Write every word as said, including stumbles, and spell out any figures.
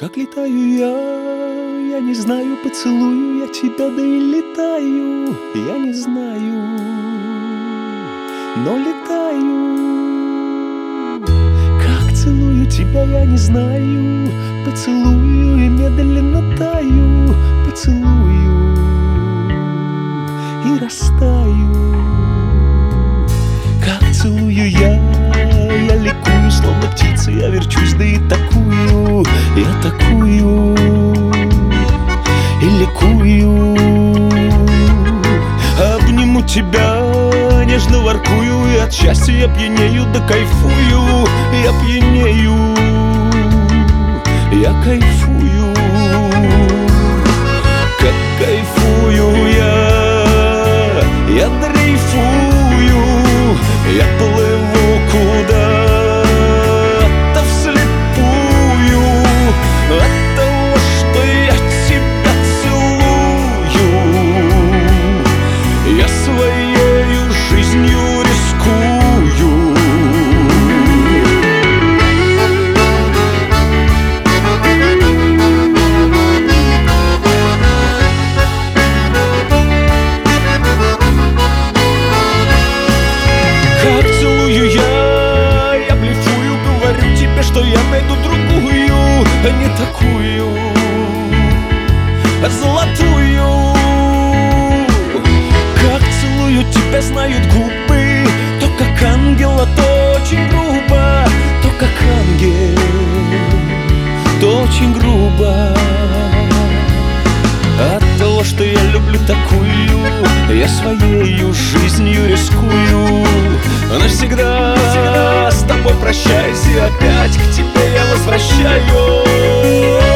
Как летаю я, я не знаю, поцелую я тебя, да и летаю, я не знаю, но летаю. Как целую тебя, я не знаю, поцелую и медленно таю, поцелую и растаю. Как целую я, я ликую, словно птица, я верчусь, да и такую, я такую и ликую. Обниму тебя, нежно воркую, и от счастья я пьянею, да кайфую, я пьянею, я кайфую. Как кайфую я, я дрейфую, я плыву куда-то вслепую от того, что я тебя целую. Я своею жизнью рискую. Как целую я, я блефую, говорю тебе, что я найду другую, а не такую, а золотую. Как целую тебя, знают губы, то как ангел, а то очень грубо, то как ангел, то очень грубо. От того, что я люблю такую, я своею жизнью рискую. Навсегда с тобой прощаюсь, и опять к тебе я возвращаюсь.